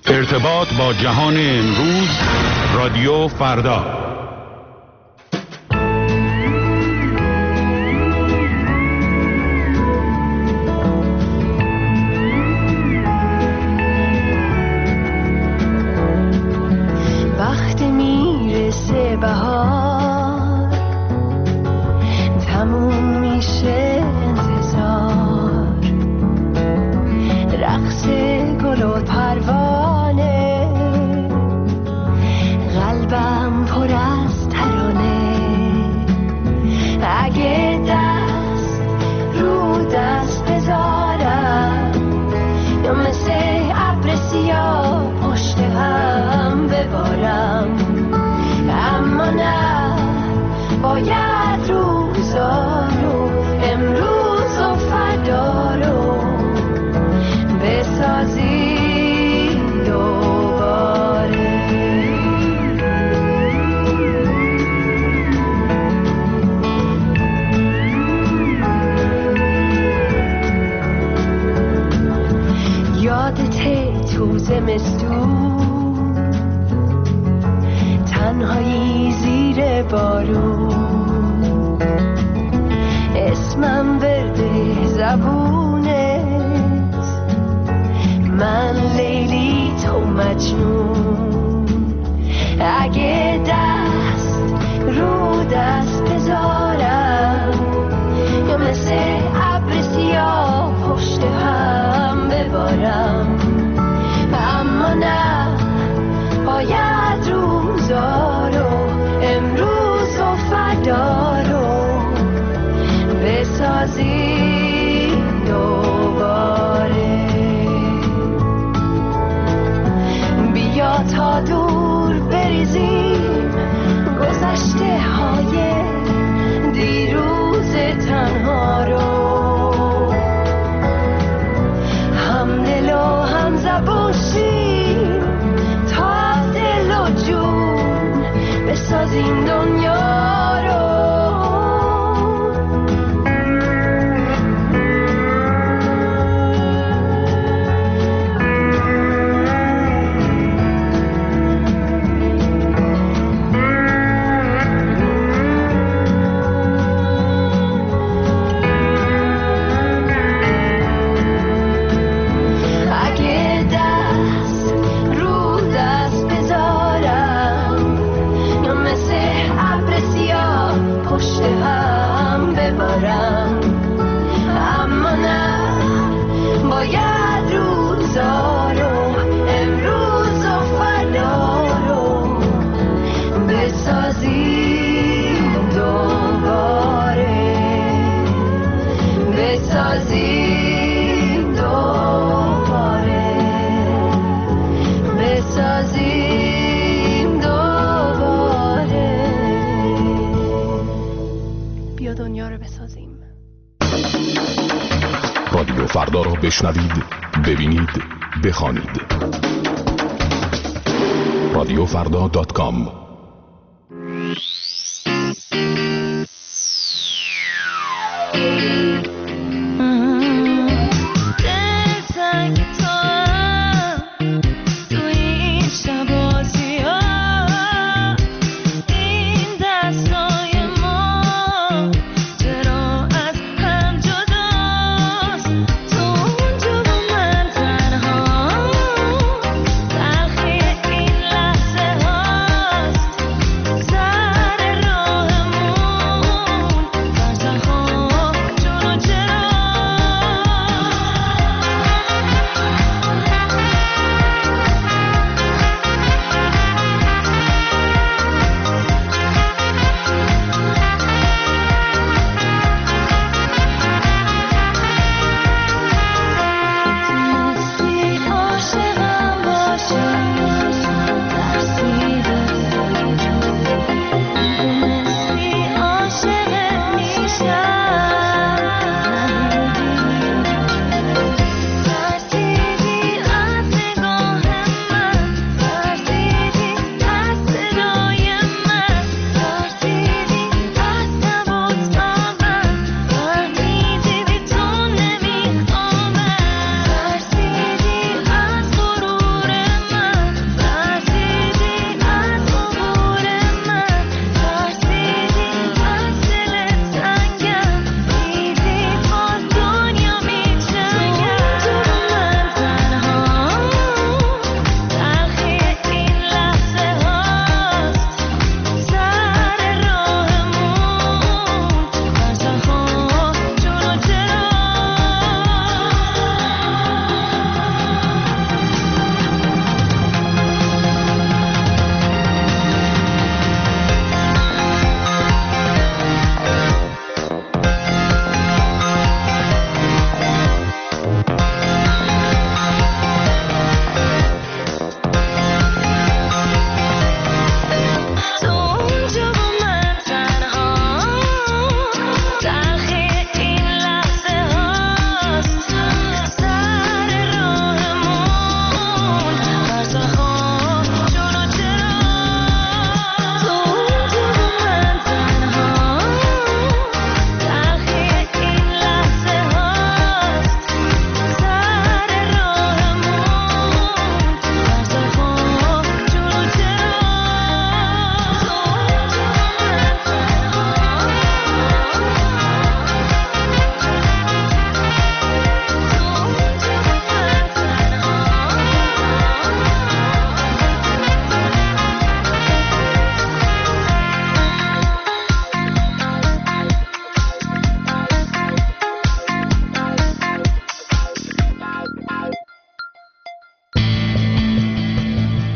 ارتباط با جهان امروز، رادیو فردا. وقتی میرسه بهار، تموم میشه انتظار، رقص گل و پروانه، قلبم پر از ترانه. اگه دست رو دست بذارم، یا مثل ابر سیاه پشت هم ببارم، اما نه، باید روزا رو، امروز و فردا رو بسازی دوباره. یادته تو زمستون، تنهایی زیر بارون، اسمم ورده زبونت، من لیلی تو مجنون. اگه دست رو دست بذارم، یا مثل ابر سیاه پشت هم ببارم، اما نه، باید روزا رو، امروز و فردا رو بسازی دوباره. بیا تا دور بریزیم گذشته های دیروز تنها رو، هم دل و هم زبون شیم تا دل و جون بسازیم دنیا رو. اما نه، باید روزا رو، امروز و فردا رو بسازیم دوباره، بسازیم دوباره، بسازیم دوباره. بیا دنیا رو بسازیم. رادیو فردا رو بشنوید، ببینید، بخوانید. رادیوفردا.com. تلخی این لحظه هاست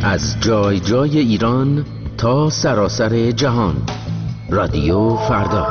از جای جای ایران تا سراسر جهان. رادیو فردا.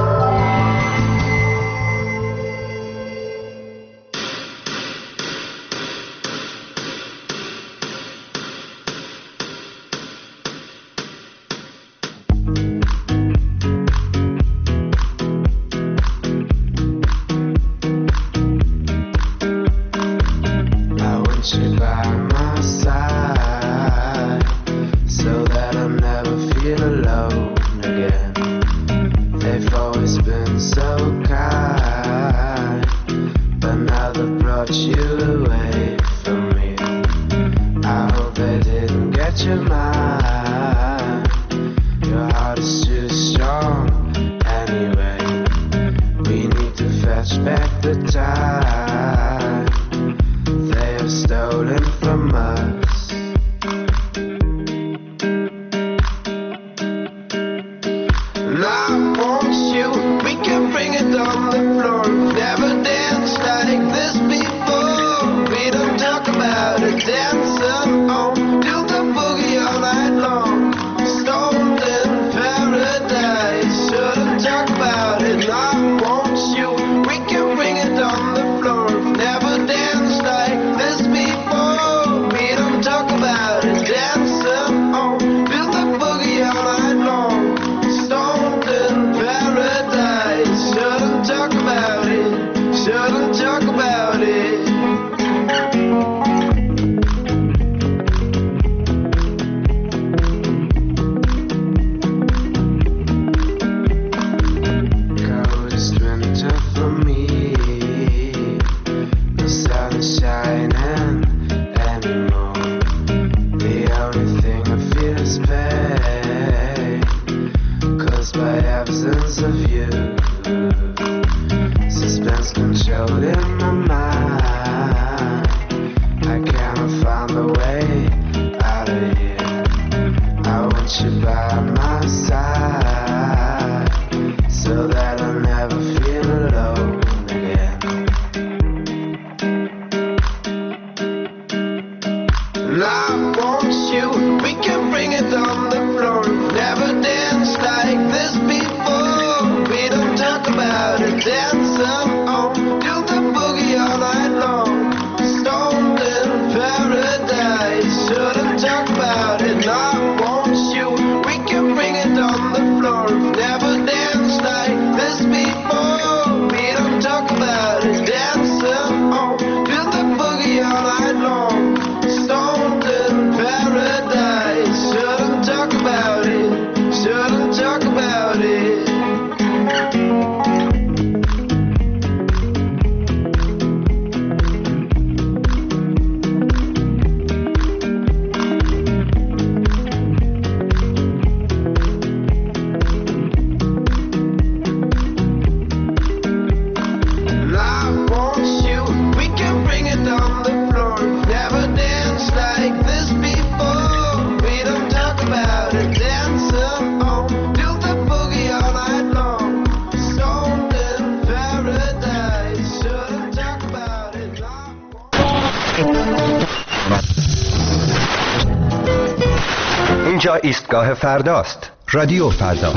اینجا ایستگاه فرداست. رادیو فردا.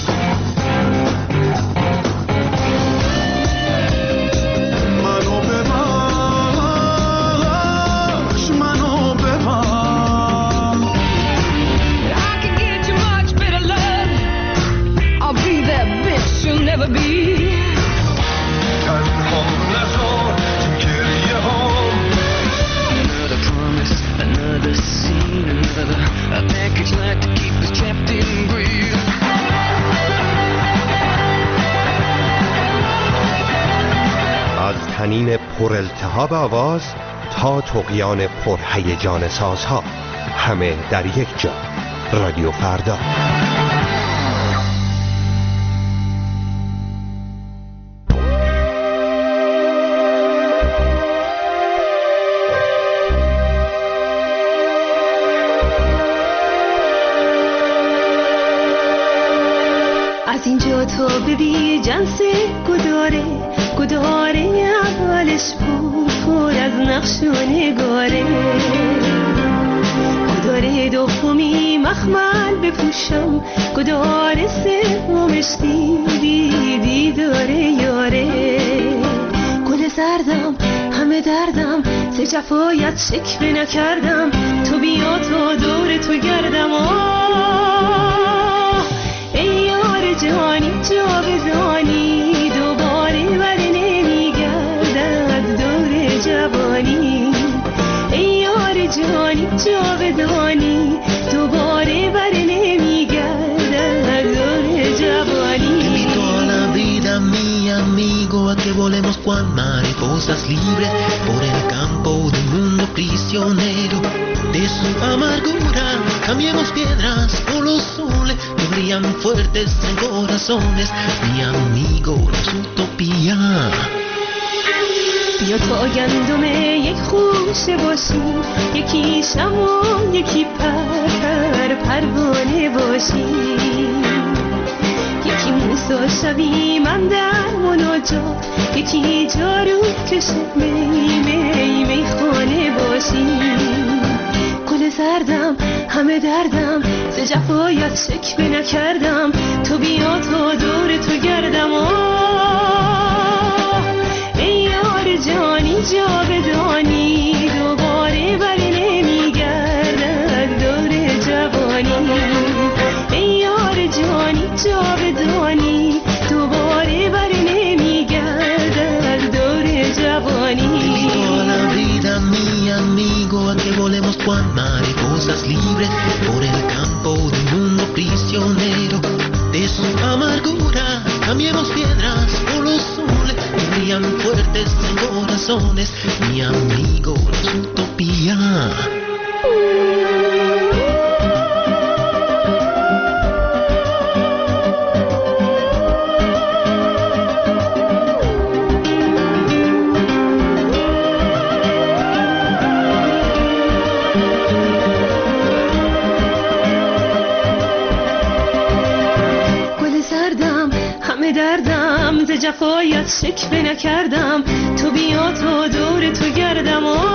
حنین پر التهاب آواز تا طغیان پر هیجان سازها، همه در یک جا. رادیو فردا. از اینجا تا ببین جنس گداره اولش پر از نقش و نگاره گداره دومی مخمل بپوشم گدار سومش دیدی داره یاره گل زردم همه دردم سه جفایت شکوه نکردم تو بیا تا دور تو گردم ای یار جانی جاودانی دوباره بر نمیگردد دور جوانی ای یار جانی جاودانی دوباره بر نمیگردد دور جوانی Mi amigo, a que volemos cual mariposas libres por el campo de un mundo prisionero de su amargura. Cambiemos piedras por los soles que brillan fuertes en corazones. Mi amigo, es utopía. بیا تا گندم یک خوشه باشیم یکی شمع یکی پروانه باشیم یکی موسی شوی من در مناجات یکی جارو کشه می خانه باشیم گل زردم همه دردم سه جفایت شکوه نکردم تو بیا تا دور تو گردم ای یار جانی جاودانی دوباره بر نمیگردد دور جوانی ای یار جانی جاودانی دوباره بر نمیگردد دور جوانی Toda la vida mi amigo a que volemos cual mariposas libres por el campo de un mundo prisionero de su amargura. Cambiemos piedras por los soles que brillan fuertes en corazones. Mi amigo, es utopía. دردم ز جفایت شکوه نکردم تو بیا تا دور تو گردم